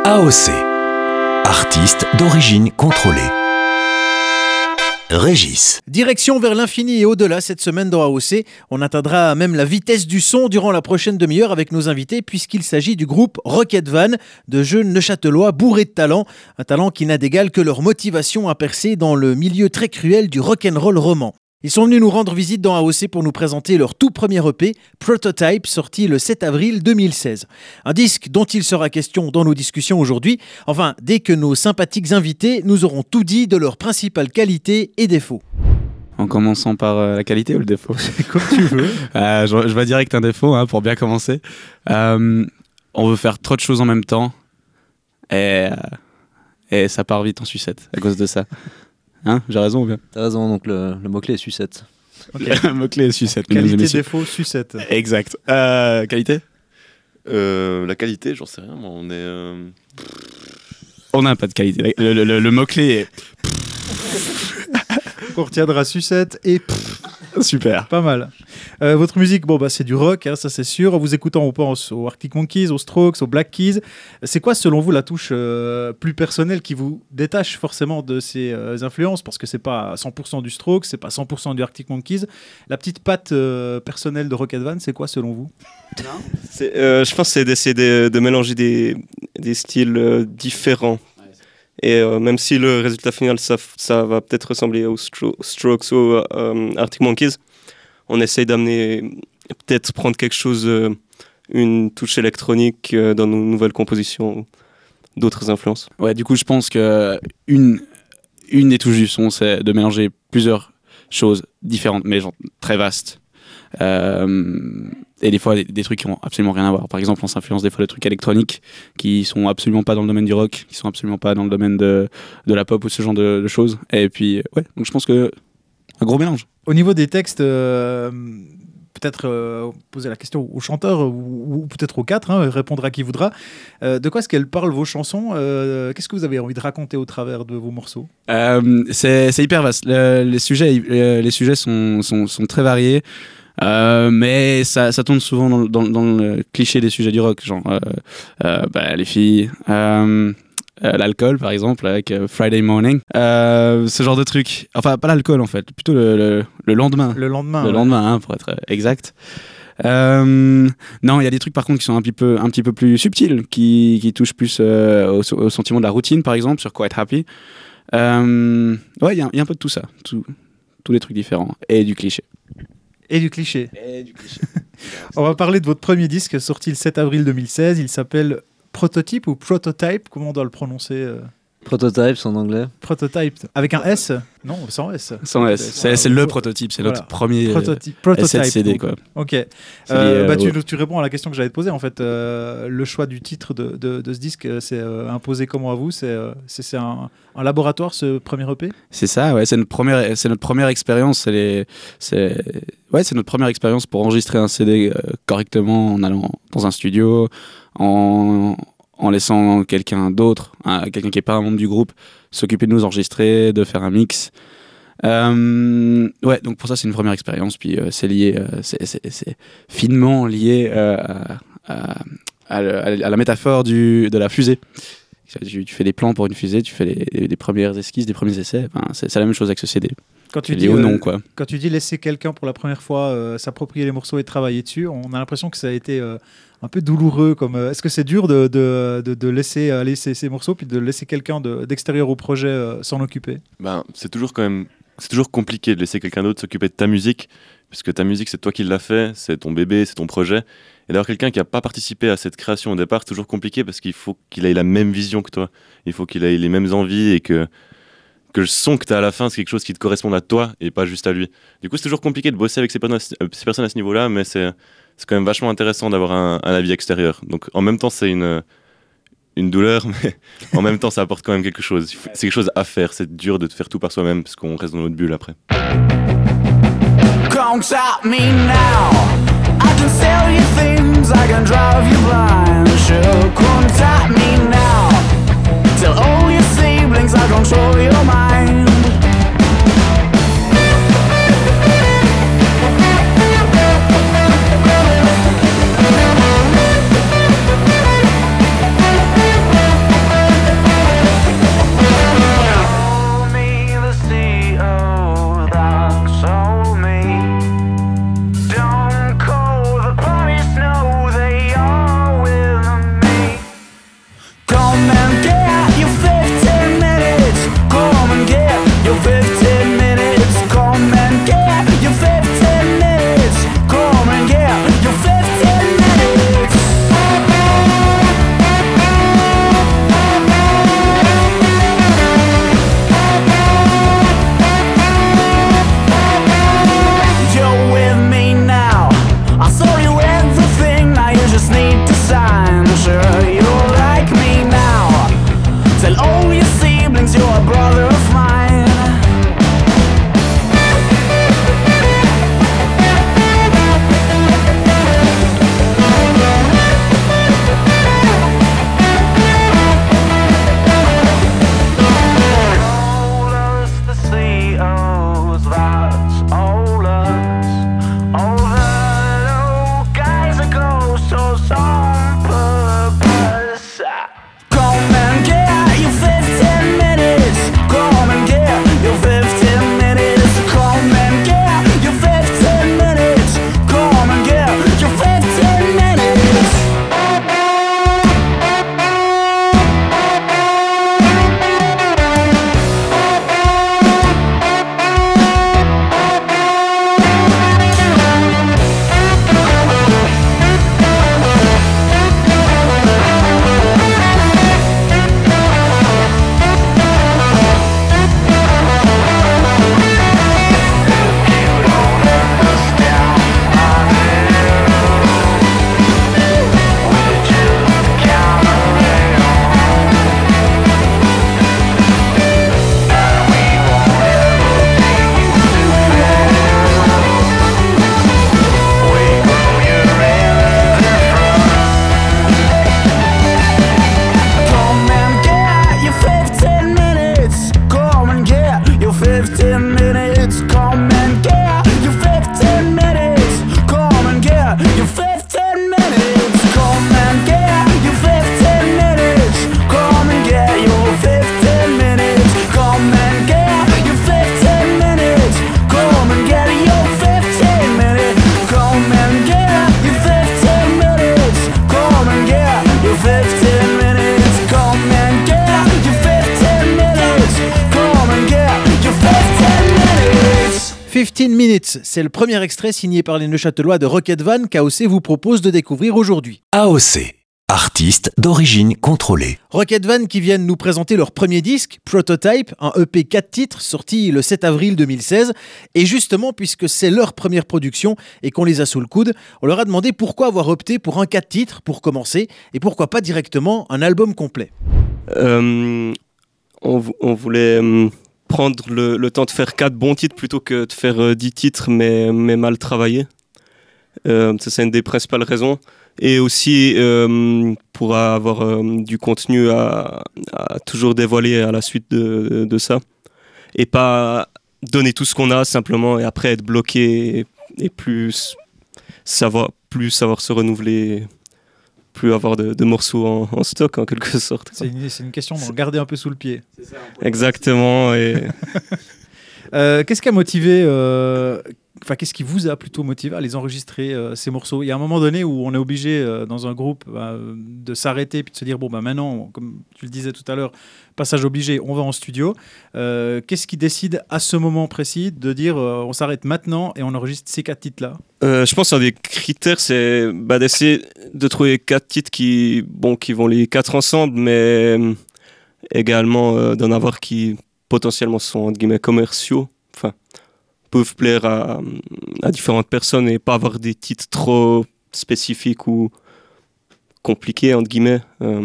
AOC, artiste d'origine contrôlée. Régis. Direction vers l'infini et au-delà cette semaine dans AOC. On atteindra même la vitesse du son durant la prochaine demi-heure avec nos invités puisqu'il s'agit du groupe Rocket Van, de jeunes Neuchâtelois bourrés de talent. Un talent qui n'a d'égal que leur motivation à percer dans le milieu très cruel du rock'n'roll roman. Ils sont venus nous rendre visite dans AOC pour nous présenter leur tout premier EP, Prototype, sorti le 7 avril 2016. Un disque dont il sera question dans nos discussions aujourd'hui. Enfin, dès que nos sympathiques invités nous auront tout dit de leurs principales qualités et défauts. En commençant par la qualité ou le défaut? Comme tu veux. Je vais direct un défaut pour bien commencer. On veut faire trop de choses en même temps et ça part vite en sucette à cause de ça. Hein, j'ai raison ou bien? T'as raison, donc le mot-clé est sucette. Okay. Le mot-clé est sucette. Qualité, défaut, sucette. Exact. Qualité? La qualité, j'en sais rien, moi, on n'a pas de qualité. Le mot-clé est... On retiendra sucette et... Super. Pas mal. Votre musique, c'est du rock, ça c'est sûr. En vous écoutant, on pense aux Arctic Monkeys, aux Strokes, aux Black Keys. C'est quoi, selon vous, la touche plus personnelle qui vous détache forcément de ces influences? Parce que c'est pas 100% du Strokes, c'est pas 100% du Arctic Monkeys. La petite patte personnelle de Rocket Van, c'est quoi, selon vous? je pense que c'est d'essayer de mélanger des styles différents. Et même si le résultat final, ça va peut-être ressembler aux Strokes ou aux Arctic Monkeys, on essaye d'amener, peut-être prendre quelque chose, une touche électronique dans nos nouvelles compositions, d'autres influences. Ouais, du coup, je pense que une des touches du son, c'est de mélanger plusieurs choses différentes, mais genre très vastes. Et des fois des trucs qui n'ont absolument rien à voir. Par exemple, on s'influence des fois de trucs électroniques qui sont absolument pas dans le domaine du rock, qui sont absolument pas dans le domaine de la pop ou ce genre de choses. Et puis, ouais, donc je pense que un gros mélange. Au niveau des textes, peut-être poser la question aux chanteurs ou peut-être aux quatre, répondre à qui voudra. De quoi est-ce qu'elles parlent, vos chansons? Qu'est-ce que vous avez envie de raconter au travers de vos morceaux? C'est hyper vaste. Les sujets sont très variés. Mais ça tourne souvent dans le cliché des sujets du rock, genre les filles, l'alcool par exemple avec Friday Morning, ce genre de trucs. Enfin, pas l'alcool en fait, plutôt le lendemain. Le lendemain, lendemain, pour être exact. Non, il y a des trucs par contre qui sont un petit peu plus subtils, qui touchent plus au sentiment de la routine par exemple sur Quite Happy. Ouais, il y a un peu de tout ça, tous les trucs différents et du cliché. Et du cliché. On va parler de votre premier disque sorti le 7 avril 2016. Il s'appelle Prototype ou Prototype. Comment on doit le prononcer? Prototype, en anglais. Prototype. Avec un S? Non, sans S. Sans S. C'est le prototype. C'est notre premier Prototype. CD, quoi. Ok. Tu réponds à la question que j'allais te poser. En fait, le choix du titre de ce disque, c'est imposé comment à vous? C'est un laboratoire, ce premier EP? C'est ça, ouais. C'est notre première expérience. C'est notre première expérience pour enregistrer un CD correctement en allant dans un studio, en laissant quelqu'un d'autre, quelqu'un qui n'est pas un membre du groupe, s'occuper de nous enregistrer, de faire un mix. Ouais, donc pour ça, c'est une première expérience. Puis c'est lié, c'est finement lié à la métaphore de la fusée. Tu fais des plans pour une fusée, tu fais des premières esquisses, des premiers essais. Enfin, c'est la même chose avec ce CD. Quand tu dis laisser quelqu'un pour la première fois s'approprier les morceaux et travailler dessus, on a l'impression que ça a été un peu douloureux. Est-ce que c'est dur de laisser aller ces morceaux puis de laisser quelqu'un d'extérieur au projet s'en occuper? C'est toujours compliqué de laisser quelqu'un d'autre s'occuper de ta musique, puisque ta musique, c'est toi qui l'as fait, c'est ton bébé, c'est ton projet. Et d'avoir quelqu'un qui n'a pas participé à cette création au départ, c'est toujours compliqué parce qu'il faut qu'il ait la même vision que toi. Il faut qu'il ait les mêmes envies et que le son que tu as à la fin, c'est quelque chose qui te corresponde à toi et pas juste à lui. Du coup, c'est toujours compliqué de bosser avec ces personnes à ce niveau-là, mais c'est quand même vachement intéressant d'avoir un avis extérieur. Donc en même temps, c'est une douleur, mais en même temps, ça apporte quand même quelque chose. C'est quelque chose à faire. C'est dur de faire tout par soi-même parce qu'on reste dans notre bulle après. Contact me now. I can sell you things, I can drive you blind. Sure, contact me now. Tell all your siblings I control your mind. 15 Minutes, c'est le premier extrait signé par les Neuchâtelois de Rocket Van qu'AOC vous propose de découvrir aujourd'hui. AOC, artiste d'origine contrôlée. Rocket Van qui viennent nous présenter leur premier disque, Prototype, un EP 4 titres sorti le 7 avril 2016. Et justement, puisque c'est leur première production et qu'on les a sous le coude, on leur a demandé pourquoi avoir opté pour un 4 titres pour commencer et pourquoi pas directement un album complet. On voulait prendre le temps de faire 4 bons titres plutôt que de faire 10 titres mais mal travaillés. Ça, c'est une des principales raisons. Et aussi pour avoir du contenu à toujours dévoiler à la suite de ça. Et pas donner tout ce qu'on a simplement et après être bloqué et plus savoir se renouveler, plus avoir de morceaux en stock en quelque sorte. C'est une question d'en garder un peu sous le pied. C'est ça, exactement. Et... qu'est-ce qui a motivé qu'est-ce qui vous a plutôt motivé à les enregistrer, ces morceaux ? Il y a un moment donné où on est obligé, dans un groupe, de s'arrêter puis de se dire, maintenant, comme tu le disais tout à l'heure, passage obligé, on va en studio. Qu'est-ce qui décide à ce moment précis de dire, on s'arrête maintenant et on enregistre ces 4 titres-là ? Je pense qu'un des critères, c'est d'essayer de trouver 4 titres qui vont les 4 ensemble, mais également d'en avoir qui potentiellement sont entre guillemets commerciaux, peuvent plaire à différentes personnes et pas avoir des titres trop spécifiques ou compliqués entre guillemets.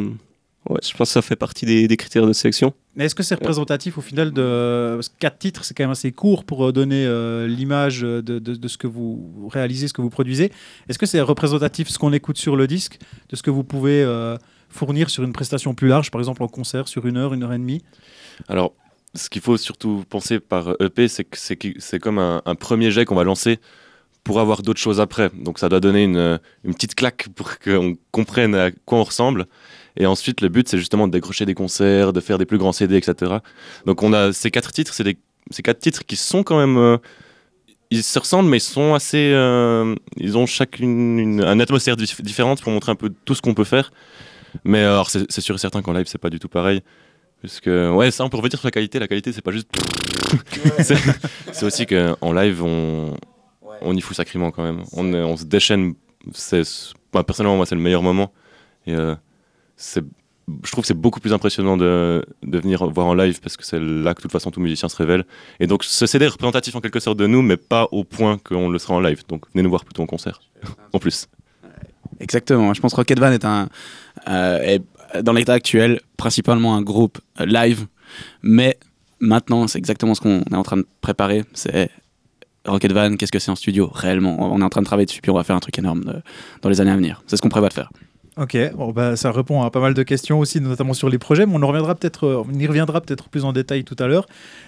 Je pense que ça fait partie des critères de sélection. Mais est-ce que c'est représentatif au final de 4 titres, c'est quand même assez court pour donner l'image de ce que vous réalisez, ce que vous produisez. Est-ce que c'est représentatif ce qu'on écoute sur le disque, de ce que vous pouvez fournir sur une prestation plus large, par exemple en concert sur 1 heure et demie ? Alors, ce qu'il faut surtout penser par EP, c'est que c'est comme un premier jet qu'on va lancer pour avoir d'autres choses après. Donc ça doit donner une petite claque pour qu'on comprenne à quoi on ressemble. Et ensuite, le but, c'est justement de décrocher des concerts, de faire des plus grands CD, etc. Donc on a ces 4 titres, ces 4 titres qui sont quand même... ils se ressemblent, mais ils sont assez... ils ont chacune une atmosphère différente pour montrer un peu tout ce qu'on peut faire. Mais alors, c'est sûr et certain qu'en live, c'est pas du tout pareil. Parce que, ça, on peut revenir sur la qualité. La qualité, c'est pas juste... c'est aussi qu'en live, on y fout sacrément quand même. On se déchaîne. Personnellement, moi, c'est le meilleur moment. Et je trouve que c'est beaucoup plus impressionnant de venir voir en live parce que c'est là que, de toute façon, tout musicien se révèle. Et donc, ce CD est représentatif en quelque sorte de nous, mais pas au point qu'on le sera en live. Donc, venez nous voir plutôt en concert, en plus. Exactement. Je pense que Rocket Van est dans l'état actuel, principalement un groupe live, mais maintenant, c'est exactement ce qu'on est en train de préparer. C'est Rocket Van, qu'est-ce que c'est en studio, réellement ? On est en train de travailler dessus, puis on va faire un truc énorme dans les années à venir. C'est ce qu'on prévoit de faire. Ok, ça répond à pas mal de questions aussi, notamment sur les projets, mais on y reviendra peut-être plus en détail tout à l'heure.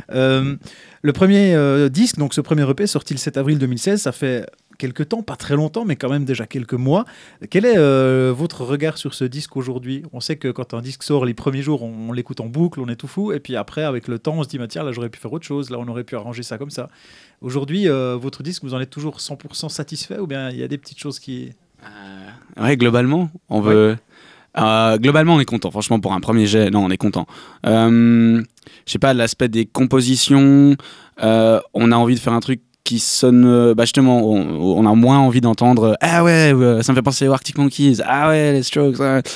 Le premier disque, donc ce premier EP, sorti le 7 avril 2016, ça fait quelques temps, pas très longtemps, mais quand même déjà quelques mois. Quel est votre regard sur ce disque aujourd'hui ? On sait que quand un disque sort, les premiers jours, on l'écoute en boucle, on est tout fou, et puis après, avec le temps, on se dit, tiens, là, j'aurais pu faire autre chose, là, on aurait pu arranger ça comme ça. Aujourd'hui, votre disque, vous en êtes toujours 100% satisfait, ou bien il y a des petites choses qui... Ouais, globalement, on veut... globalement, on est content. Franchement, pour un premier jet, non, on est content. Je sais pas, l'aspect des compositions, on a envie de faire un truc qui sonne... justement, on a moins envie d'entendre « Ah ouais, ça me fait penser aux Arctic Monkeys. Ah ouais, les Strokes. »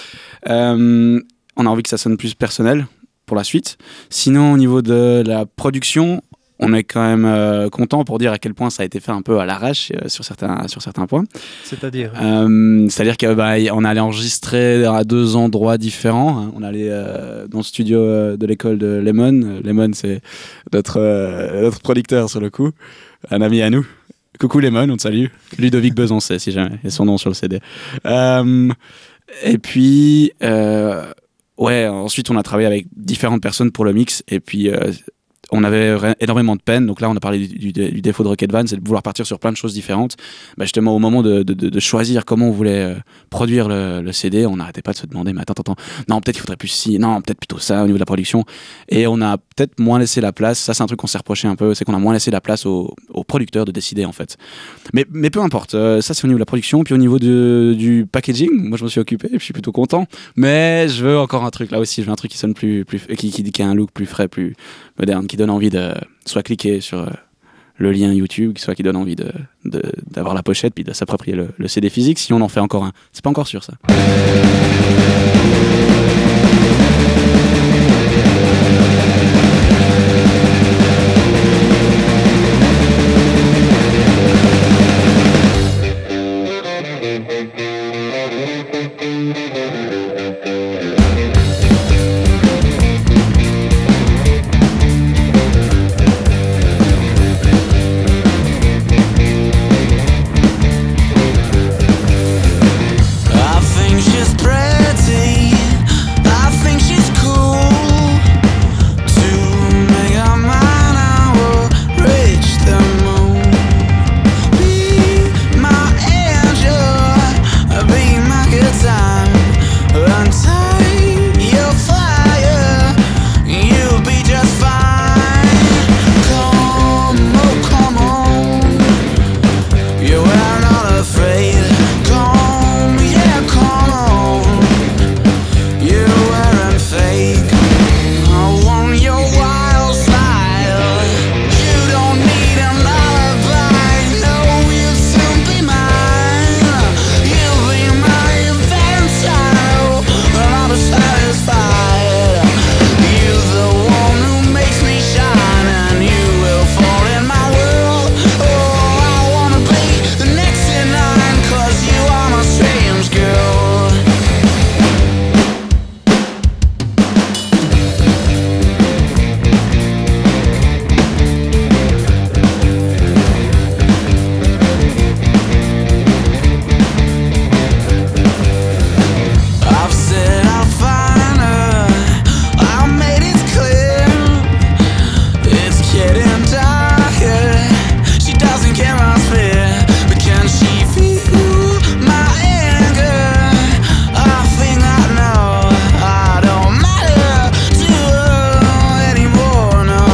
On a envie que ça sonne plus personnel pour la suite. Sinon, au niveau de la production... On est quand même content pour dire à quel point ça a été fait un peu à l'arrache sur certains points. C'est-à-dire C'est-à-dire qu'on allait enregistrer à 2 endroits différents. Hein. On allait dans le studio de l'école de Lemon. Lemon, c'est notre producteur sur le coup, un ami à nous. Coucou Lemon, on te salue. Ludovic Besançais, si jamais, il y a son nom sur le CD. Et puis, ensuite on a travaillé avec différentes personnes pour le mix. Et puis... on avait énormément de peine, donc là on a parlé du défaut de Rocket Van, c'est de vouloir partir sur plein de choses différentes. Justement au moment de choisir comment on voulait produire le CD, on n'arrêtait pas de se demander mais attends, non peut-être il faudrait plus ci, non peut-être plutôt ça au niveau de la production, et on a peut-être moins laissé la place, ça c'est un truc qu'on s'est reproché un peu, c'est qu'on a moins laissé la place aux producteurs de décider en fait. Mais peu importe, ça c'est au niveau de la production, puis au niveau du packaging, moi je me suis occupé et je suis plutôt content, mais je veux encore un truc là aussi, je veux un truc qui sonne plus qui a un look plus frais, plus moderne, qui donne envie de soit cliquer sur le lien YouTube, soit qui donne envie d'avoir la pochette, puis de s'approprier le CD physique, si on en fait encore un. C'est pas encore sûr, ça. I think she's pretty, I think she's cool. To make her mine, I will reach the moon. Be my angel, be my good time. Untie your fire, you'll be just fine. Come, oh come on, you are not afraid. Come, yeah, come on, you weren't fake. I want your wild style. You don't need an alibi. No, you'll soon be mine. You'll be my Valentine. I'll be satisfied. You're the one who makes me shine, and you will fall in my world. Oh, I wanna be the next in line, 'cause you are my strange girl. I've said I'll find her, I made it clear. It's getting darker, she doesn't care my fear. But can she feel my anger? I think I know, I don't matter to her anymore, no.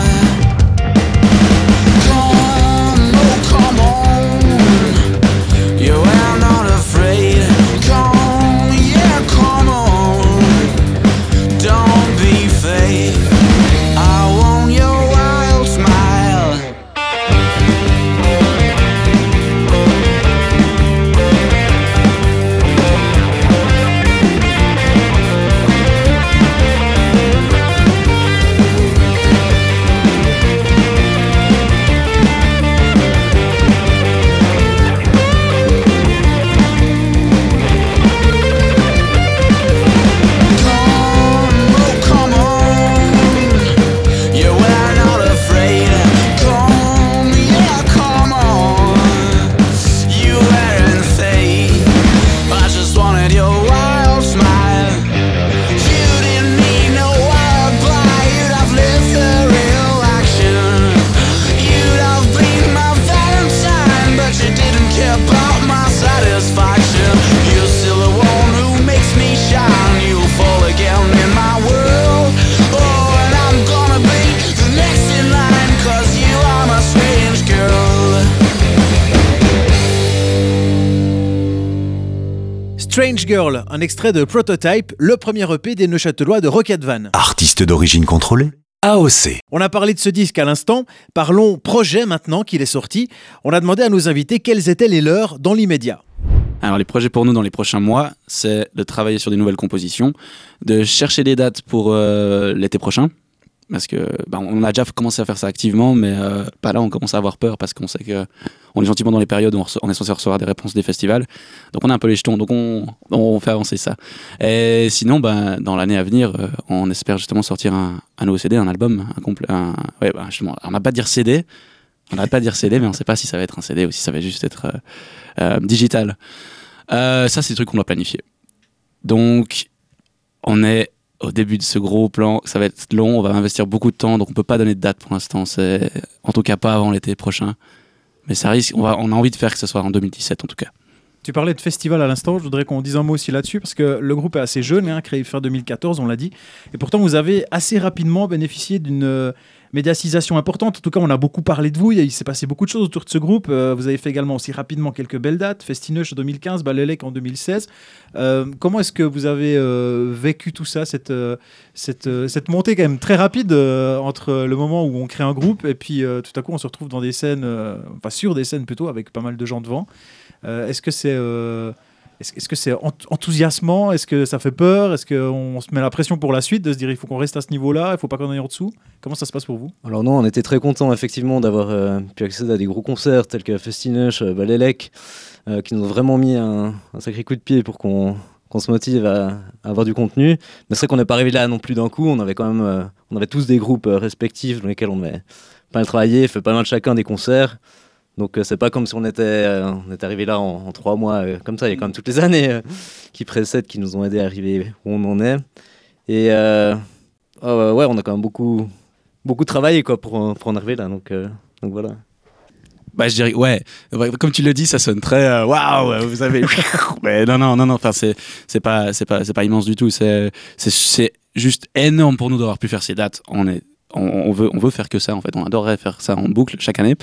Come, oh come on, you are not afraid. Come, yeah, come on, don't be fake. I want your wild smile. Come, oh come on, you are not afraid. Come, yeah, come on, you weren't fake. I just wanted your wild smile. You didn't need no alibi. You'd have lived the real action. You'd have been my Valentine, but you didn't care about my satisfaction. You're still the one who makes me shine. You'll fall again in my world. Oh, and I'm gonna be the next in line, 'cause you are my strange girl. Strange Girl, un extrait de Prototype, le premier EP des Neuchâtelois de Rocket Van. Artiste d'origine contrôlée, AOC. On a parlé de ce disque à l'instant, parlons projet maintenant qu'il est sorti. On a demandé à nos invités quels étaient les leurs dans l'immédiat. Alors les projets pour nous dans les prochains mois, c'est de travailler sur des nouvelles compositions, de chercher des dates pour l'été prochain, parce que on a déjà commencé à faire ça activement, mais là on commence à avoir peur parce qu'on sait que on est gentiment dans les périodes où on est censé recevoir des réponses des festivals, donc on a un peu les jetons, donc on fait avancer ça. Et sinon, dans l'année à venir, on espère justement sortir un nouveau CD, un album, justement. Alors, on n'a pas dire CD. On n'arrête pas de dire CD, mais on ne sait pas si ça va être un CD ou si ça va juste être digital. Ça, c'est des trucs qu'on doit planifier. Donc, on est au début de ce gros plan. Ça va être long, on va investir beaucoup de temps, donc on ne peut pas donner de date pour l'instant. En tout cas, pas avant l'été prochain. Mais ça risque, on a envie de faire que ce soit en 2017, en tout cas. Tu parlais de festival à l'instant, je voudrais qu'on dise un mot aussi là-dessus, parce que le groupe est assez jeune, créé fin 2014, on l'a dit. Et pourtant, vous avez assez rapidement bénéficié d'une médiatisation importante. En tout cas, on a beaucoup parlé de vous. Il s'est passé beaucoup de choses autour de ce groupe. Vous avez fait également aussi rapidement quelques belles dates. Festineuch en 2015, Balélec en 2016. Comment est-ce que vous avez vécu tout ça, cette montée quand même très rapide entre le moment où on crée un groupe et puis tout à coup on se retrouve dans des scènes, sur des scènes plutôt, avec pas mal de gens devant. Est-ce que c'est enthousiasmant? Est-ce que ça fait peur? Est-ce qu'on se met la pression pour la suite de se dire il faut qu'on reste à ce niveau-là, il ne faut pas qu'on aille en dessous? Comment ça se passe pour vous? Alors non, on était très contents effectivement d'avoir pu accéder à des gros concerts tels que Festineuch, Balélec, qui nous ont vraiment mis un sacré coup de pied pour qu'on se motive à avoir du contenu. Mais c'est vrai qu'on n'est pas arrivé là non plus d'un coup. On avait quand même, on avait tous des groupes respectifs dans lesquels on avait pas mal travaillé, fait pas mal chacun des concerts. Donc c'est pas comme si on était arrivé là en 3 mois comme ça. Il y a quand même toutes les années qui précèdent, qui nous ont aidés à arriver où on en est. Et ouais, on a quand même beaucoup travaillé quoi pour en arriver là. Donc voilà. Bah je dirais ouais, comme tu le dis, ça sonne très waouh, vous avez mais non, enfin c'est pas immense du tout, c'est juste énorme pour nous d'avoir pu faire ces dates. On veut faire que ça en fait, on adorerait faire ça en boucle chaque année.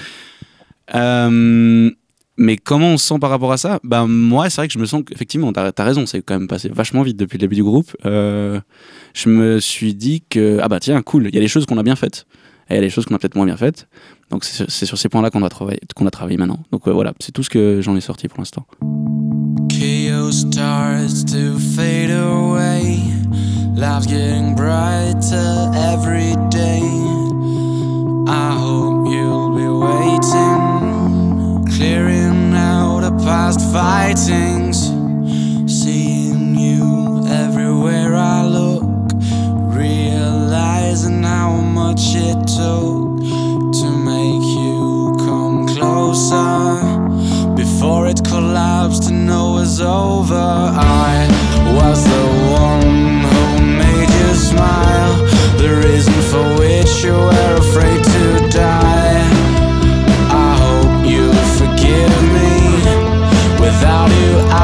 Mais comment on se sent par rapport à ça? Bah moi c'est vrai que je me sens qu'effectivement t'as raison, c'est quand même passé vachement vite depuis le début du groupe. Je me suis dit que ah bah tiens cool, il y a des choses qu'on a bien faites et il y a des choses qu'on a peut-être moins bien faites. Donc c'est sur ces points-là qu'on a travaillé maintenant. Donc voilà, c'est tout ce que j'en ai sorti pour l'instant. Chaos starts to fade away. Life's getting brighter every day. I hope you'll be waiting, clearing out the past fightings, seeing you everywhere I look, realizing how much it took to make you come closer before it collapsed and it was over. I was the one who made you smile, the reason for which you were afraid to die. I hope you forgive me. Without you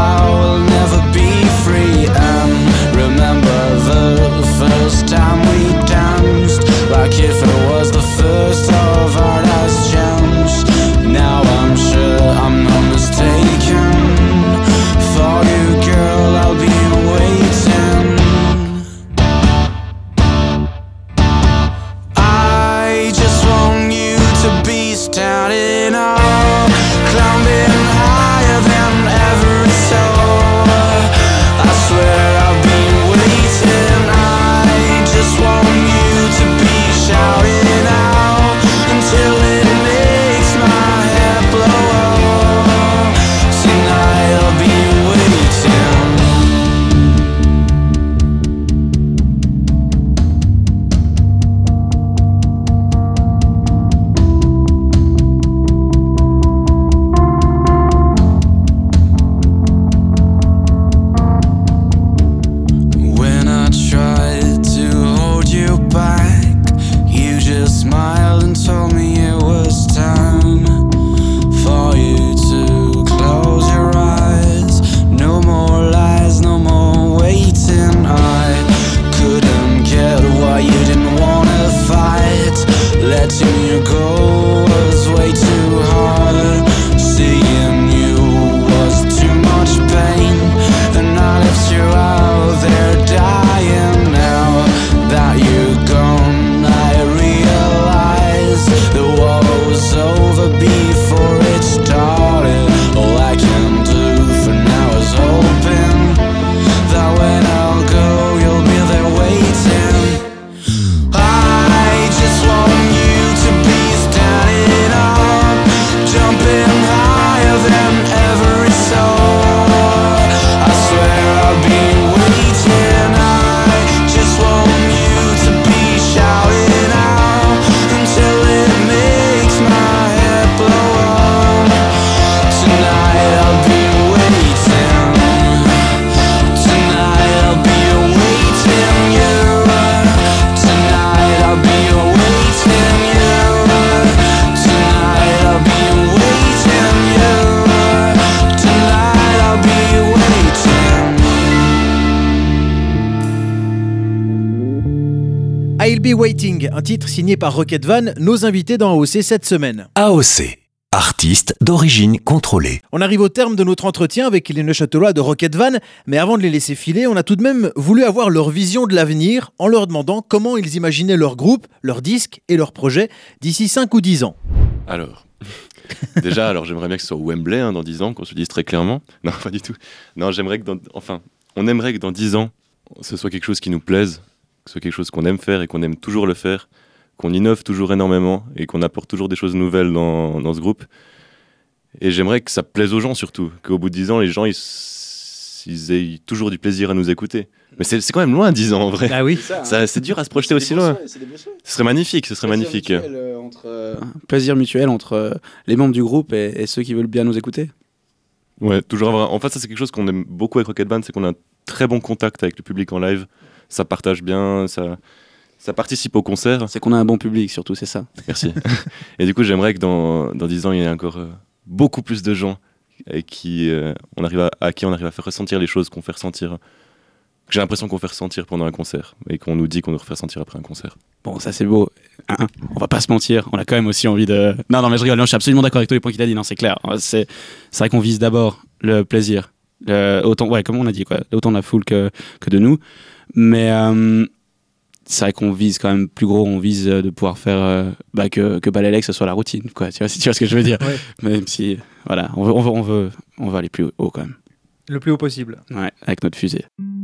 I'll Be Waiting, un titre signé par Rocket Van, nos invités dans AOC cette semaine. AOC, artiste d'origine contrôlée. On arrive au terme de notre entretien avec les Neuchâtelois de Rocket Van, mais avant de les laisser filer, on a tout de même voulu avoir leur vision de l'avenir en leur demandant comment ils imaginaient leur groupe, leur disque et leur projet d'ici 5 ou 10 ans. Alors, déjà, j'aimerais bien que ce soit Wembley dans 10 ans, qu'on se le dise très clairement. Non, pas du tout. Non, on aimerait que dans 10 ans, ce soit quelque chose qui nous plaise, que ce soit quelque chose qu'on aime faire et qu'on aime toujours le faire, qu'on innove toujours énormément et qu'on apporte toujours des choses nouvelles dans ce groupe. Et j'aimerais que ça plaise aux gens surtout, qu'au bout de 10 ans, les gens ils aient toujours du plaisir à nous écouter. Mais c'est quand même loin 10 ans en vrai. Ah oui. C'est dur à se projeter aussi loin. Ce serait magnifique, Plaisir mutuel entre les membres du groupe et ceux qui veulent bien nous écouter. Ouais, toujours avoir. En fait, ça c'est quelque chose qu'on aime beaucoup avec Rocket Band, c'est qu'on a un très bon contact avec le public en live. Ça partage bien, ça participe au concert. C'est qu'on a un bon public surtout, c'est ça. Merci. Et du coup, j'aimerais que dans 10 ans, il y ait encore beaucoup plus de gens à qui on arrive à faire ressentir les choses qu'on fait ressentir. Que j'ai l'impression qu'on fait ressentir pendant un concert et qu'on nous dit qu'on nous refait ressentir après un concert. Bon, ça c'est beau. On va pas se mentir, on a quand même aussi envie de... Non, mais je rigole, non, je suis absolument d'accord avec tous les points qu'il a dit, non, c'est clair. C'est vrai qu'on vise d'abord le plaisir, autant, ouais, comme on a dit, quoi, autant de la foule que de nous. Mais c'est vrai qu'on vise quand même plus gros, on vise de pouvoir faire que Balélec, ce soit la routine, quoi. Tu vois ce que je veux dire. Ouais. Même si, voilà, on veut aller plus haut quand même. Le plus haut possible. Ouais, avec notre fusée.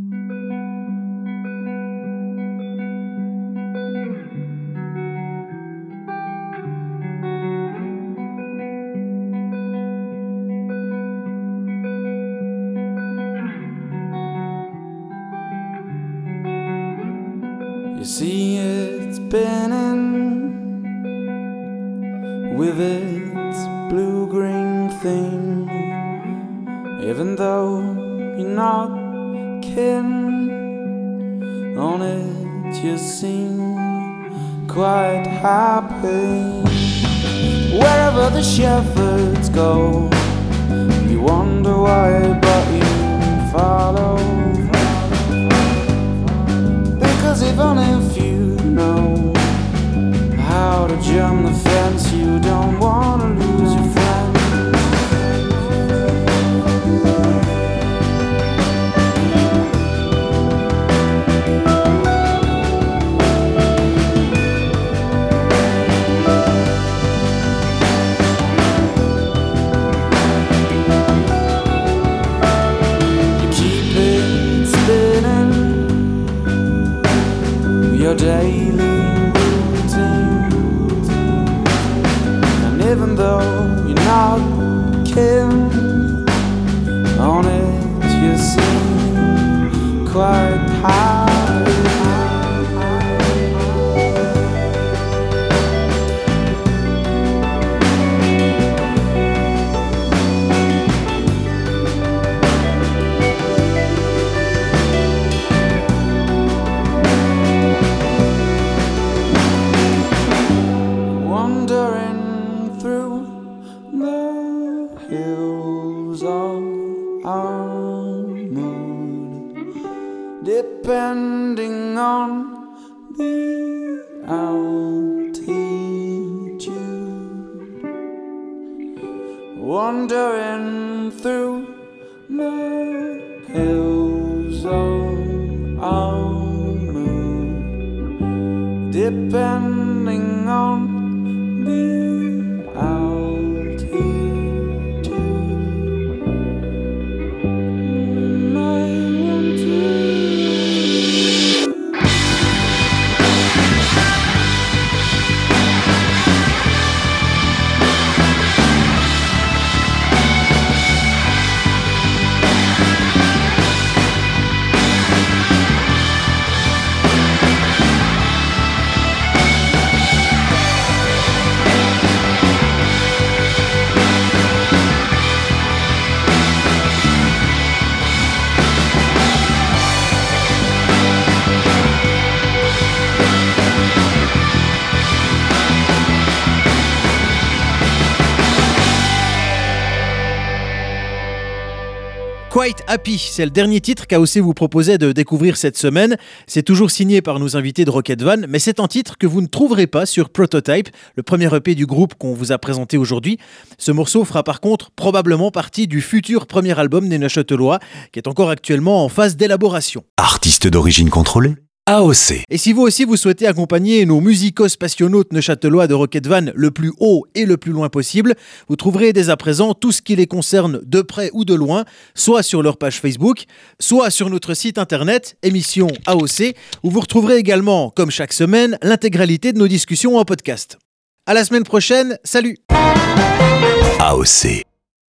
You see it spinning with its blue-green thing. Even though you're not kidding on it, you seem quite happy. Wherever the shepherds go, you wonder why, but you follow. Because even if you know how to jump the fence, you don't want to lose your friend. Your daily routine, and even though you're not keen on it, you seem quite happy. Depending on the altitude, wandering through the hills of our moon, depending on the altitude. Quite Happy, c'est le dernier titre qu'AOC vous proposait de découvrir cette semaine. C'est toujours signé par nos invités de Rocket Van, mais c'est un titre que vous ne trouverez pas sur Prototype, le premier EP du groupe qu'on vous a présenté aujourd'hui. Ce morceau fera par contre probablement partie du futur premier album des Neuchâtelois, qui est encore actuellement en phase d'élaboration. Artiste d'origine contrôlée, AOC. Et si vous aussi vous souhaitez accompagner nos musicos passionnautes neuchâtelois de Rocket Van le plus haut et le plus loin possible, vous trouverez dès à présent tout ce qui les concerne de près ou de loin, soit sur leur page Facebook, soit sur notre site internet, émission AOC, où vous retrouverez également, comme chaque semaine, l'intégralité de nos discussions en podcast. À la semaine prochaine, salut! AOC.